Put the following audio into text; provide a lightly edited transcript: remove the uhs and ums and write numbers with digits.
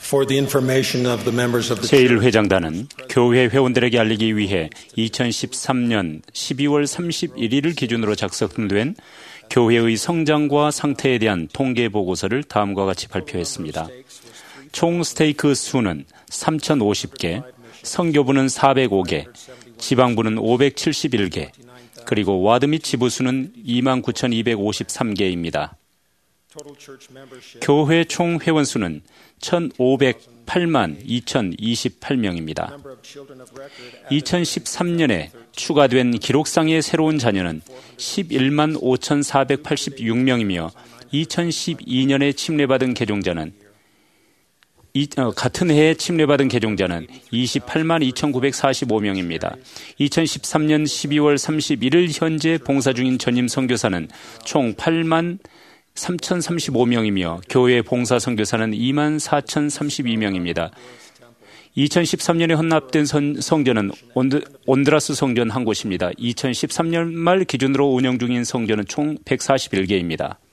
For the information of the members of the 제1회장단은 교회 회원들에게 알리기 위해 2013년 12월 31일을 기준으로 작성된 교회의 성장과 상태에 대한 통계 보고서를 다음과 같이 발표했습니다. 총 스테이크 수는 3,050개, 선교부는 405개, 지방부는 571개, 그리고 와드 및 지부 수는 29,253개입니다. 교회 총 회원 수는 1,508만 2,028명입니다. 2013년에 추가된 기록상의 새로운 자녀는 11만 5,486명이며 2012년에 침례받은 개종자는 같은 해에 침례받은 개종자는 28만 2,945명입니다. 2013년 12월 31일 현재 봉사 중인 전임 선교사는 총 8만 3,035명이며 교회 봉사 선교사는 2만 4,032명입니다. 2013년에 헌납된 성전은 온드라스 성전 한 곳입니다. 2013년 말 기준으로 운영 중인 성전은 총 141개입니다.